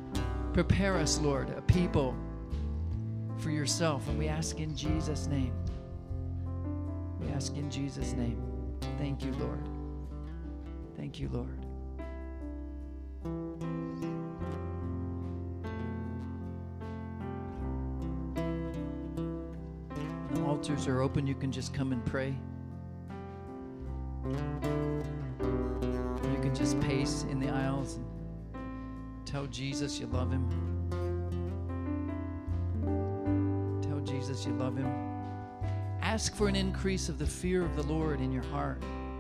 Prepare us, Lord, a people for yourself, and we ask in Jesus' name. We ask in Jesus' name. Thank you, Lord. Thank you, Lord. The altars are open. You can just come and pray. You can just pace in the aisles and tell Jesus you love him. Tell Jesus you love him. Ask for an increase of the fear of the Lord in your heart.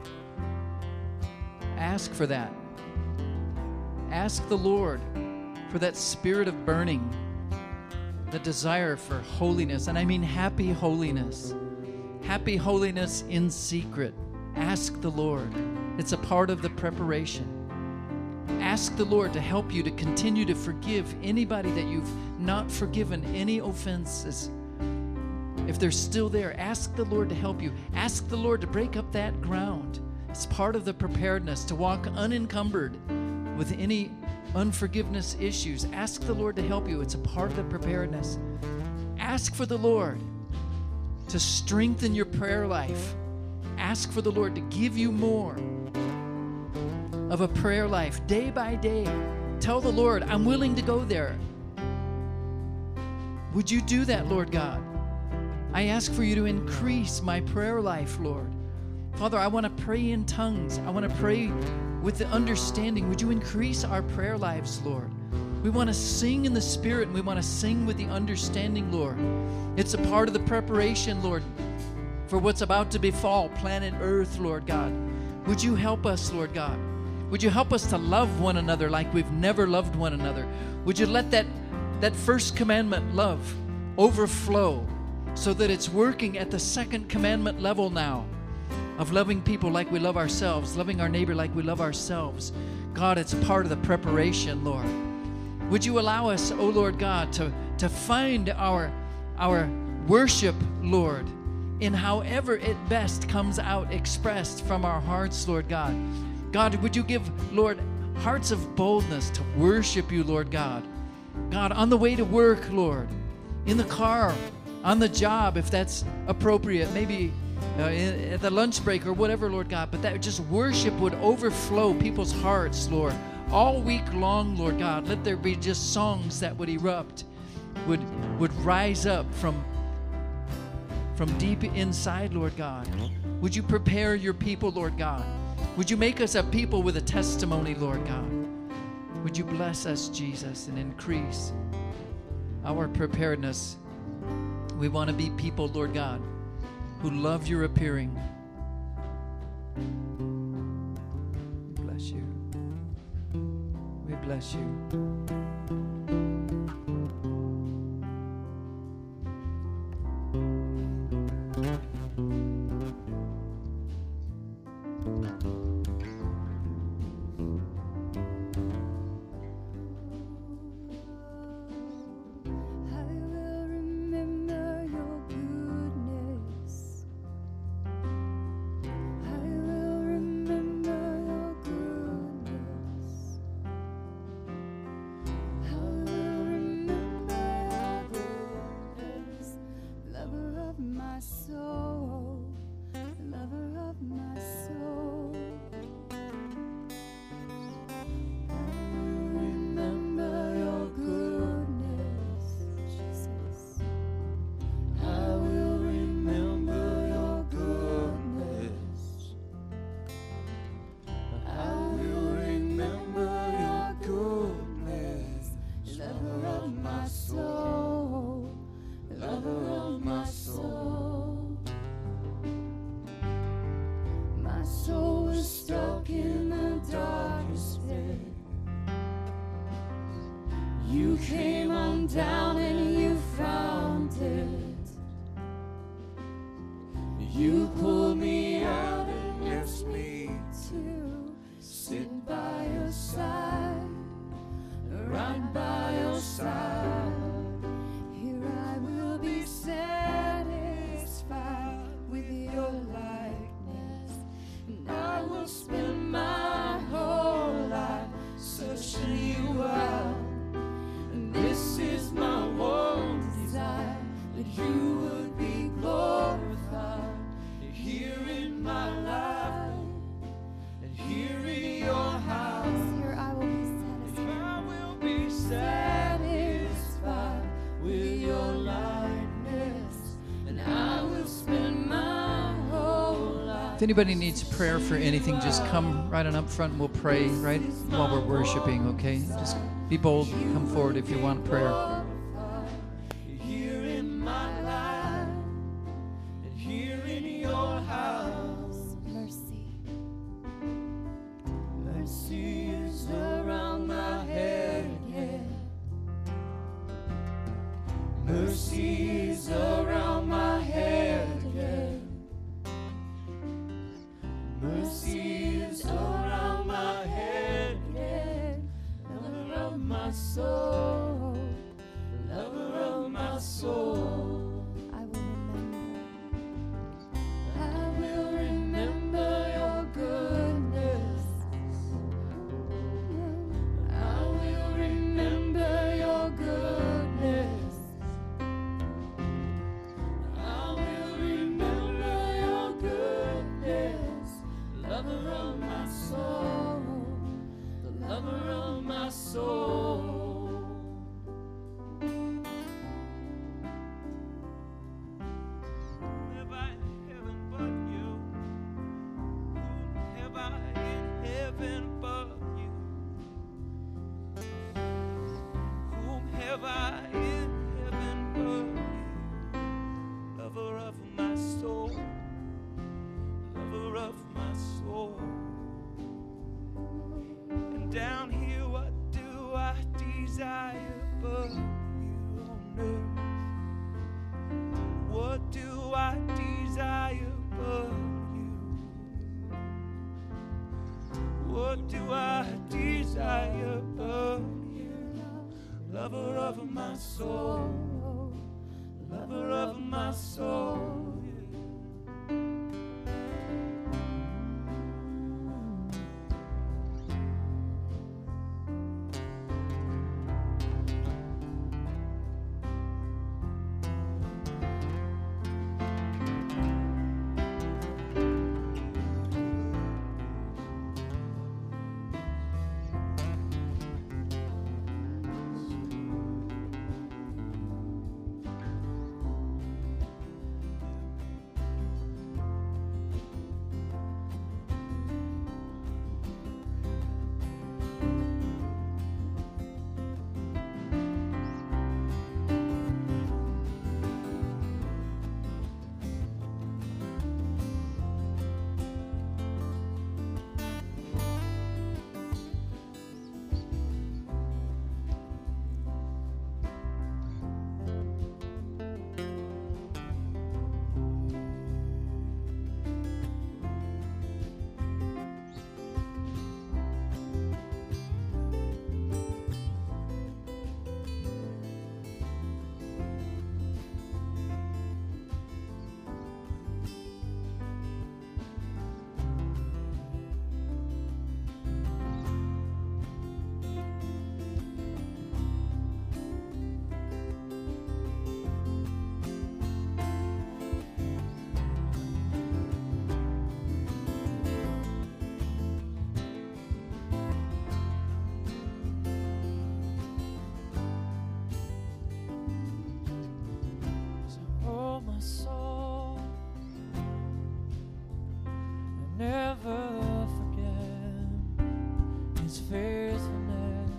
Ask for that. Ask the Lord for that spirit of burning, the desire for holiness, and I mean happy holiness. Happy holiness in secret. Ask the Lord. It's a part of the preparation. Ask the Lord to help you to continue to forgive anybody that you've not forgiven, any offenses. If they're still there, ask the Lord to help you. Ask the Lord to break up that ground. It's part of the preparedness to walk unencumbered with any unforgiveness issues. Ask the Lord to help you. It's a part of the preparedness. Ask for the Lord to strengthen your prayer life. Ask for the Lord to give you more of a prayer life day by day. Tell the Lord, I'm willing to go there. Would you do that, Lord God? I ask for you to increase my prayer life, Lord. Father, I want to pray in tongues. I want to pray with the understanding. Would you increase our prayer lives, Lord? We want to sing in the Spirit, and we want to sing with the understanding, Lord. It's a part of the preparation, Lord, for what's about to befall planet Earth, Lord God. Would you help us, Lord God? Would you help us to love one another like we've never loved one another? Would you let that, that first commandment, love, overflow so that it's working at the second commandment level now of loving people like we love ourselves, loving our neighbor like we love ourselves. God, it's part of the preparation, Lord. Would you allow us, oh Lord God, to, to find our, our worship, Lord, in however it best comes out expressed from our hearts, Lord God. God, would you give, Lord, hearts of boldness to worship you, Lord God. God, on the way to work, Lord, in the car, on the job, if that's appropriate, maybe uh, in, at the lunch break or whatever, Lord God, but that just worship would overflow people's hearts, Lord, all week long, Lord God. Let there be just songs that would erupt, would, would rise up from, from deep inside, Lord God. Would you prepare your people, Lord God? Would you make us a people with a testimony, Lord God? Would you bless us, Jesus, and increase our preparedness? We want to be people, Lord God, who love your appearing. We bless you. We bless you. If anybody needs prayer for anything, just come right on up front and we'll pray right while we're worshiping, okay? Just be bold, come forward if you want prayer. Lover of my soul. what do I desire of you? Lover of my soul, lover of my soul. Never forget His faithfulness.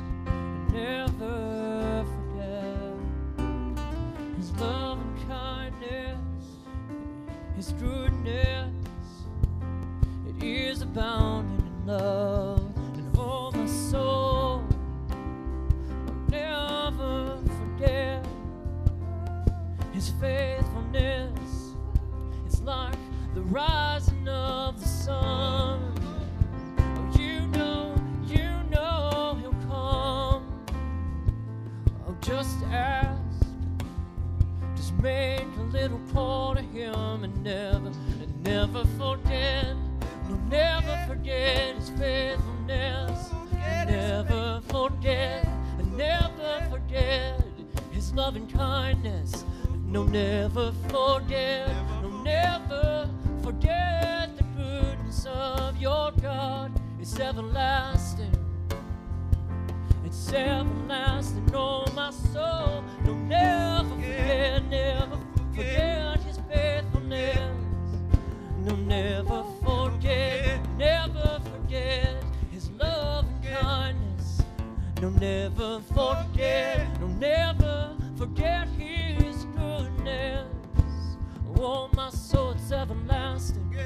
Never forget His love and kindness, His goodness. It is abounding in love, and oh my soul, I'll never forget His faithfulness. It's like the rising of the sun. Oh, you know, you know He'll come. Oh, just ask. Just make a little call to Him and never, and never forget. No, never forget His faithfulness. And never forget, and never forget His loving kindness. No, never forget. No, never forget the goodness of your God. It's everlasting. It's everlasting. Oh, my soul. No, never forget, never forget His faithfulness. No, never forget, never forget His love and kindness. No, never forget, no, never forget His goodness. Oh, my soul, it's everlasting.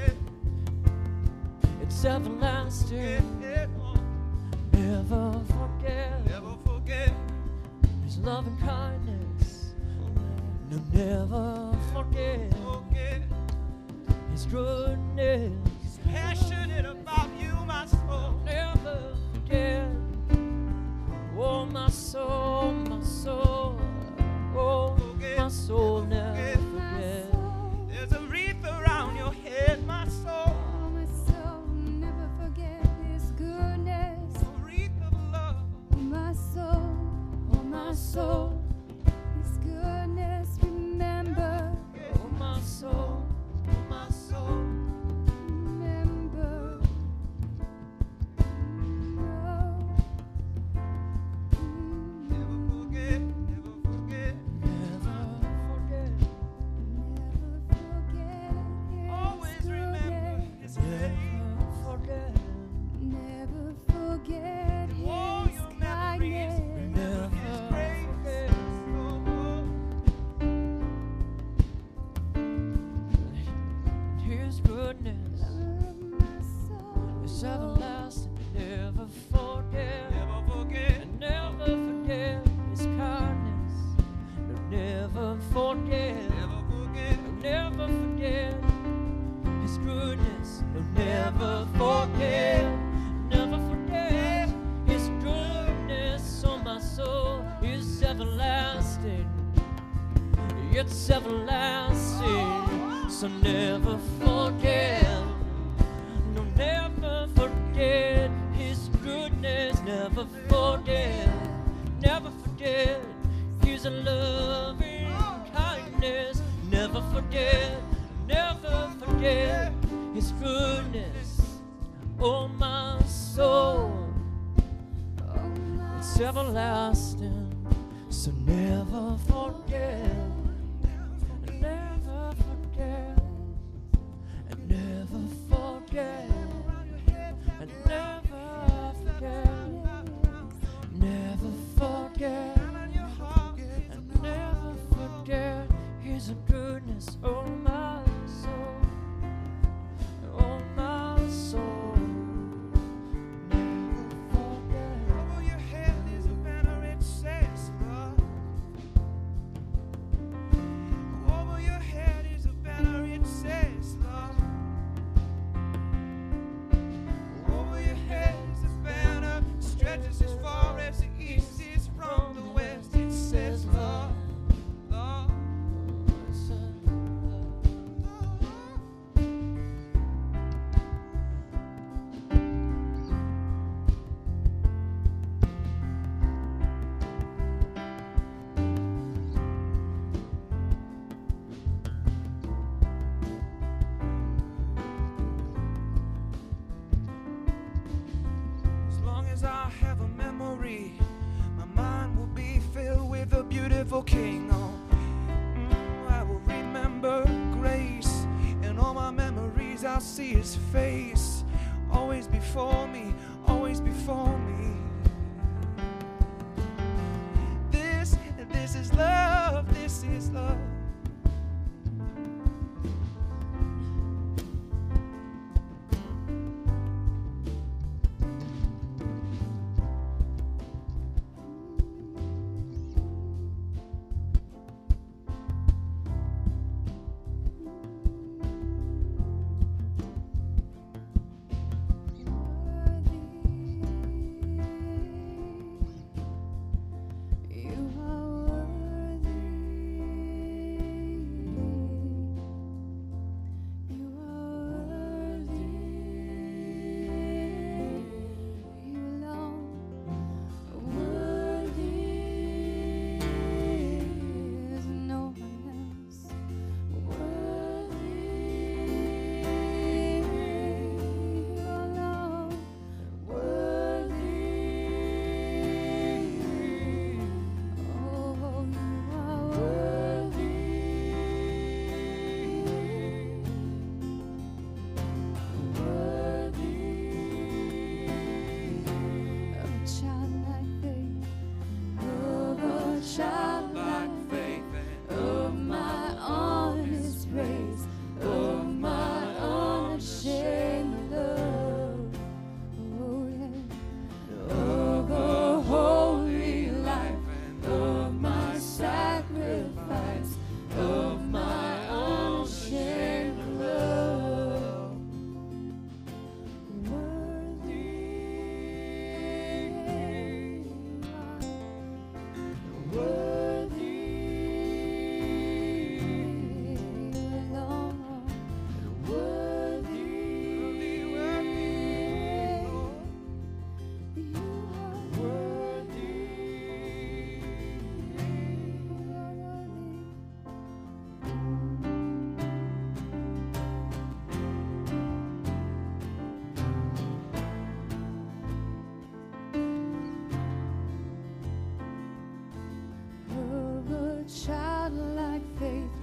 It's everlasting. Never forget, never forget His love and kindness. No, never forget His goodness. He's passionate about you, my soul. Never forget. Oh, my soul, my soul. Oh, my soul, never forget. There's a wreath around your head, my soul. Oh, my soul, never forget His goodness. A wreath of love. Oh, my soul, oh, my soul, His goodness, remember. Oh, my soul, oh, my soul. Remember. Oh. Never forget, never forget, never forget. Never forget His Always remember goodness. His never forget. Never forget Oh, His your memories, kindness. remember His grace. His goodness Of my soul. is everlasting. Never forget, never forget, and never forget His kindness. No, never forget, never forget, no, never forget His goodness. No, never forget, never It's everlasting, so never forget. No, never forget His goodness. Never forget, never forget His loving kindness. Never forget, never forget His goodness. Oh, my soul, it's everlasting, so never forget. Never forget, and never forget, and never forget, never forget, and never forget His goodness. Oh, my soul, oh, my soul, never forget. Over your head is a banner, it says love. Over your head is a banner, it says love. Over your head is a banner, stretches as far as the east is from the west. It says love, love. As long as I have a memory, my mind will be filled with a beautiful King. Oh, mm, I will remember grace. In all my memories, I'll see His face. Always before me, always before me. This, this is love, this is love. You are worthy. You are worthy. You alone are worthy. There's no one else worthy. You alone worthy. Oh, you are worthy. Worthy. Of a childlike faith. Of a childlike faith. Of my honest praise. Of my unashamed love. Oh, yeah. Of a holy life. Of my sacrifice. Of my unashamed love. Worthy. Worthy. Alone. Worthy. Worthy, worthy, Lord. You are Worthy. of a childlike faith,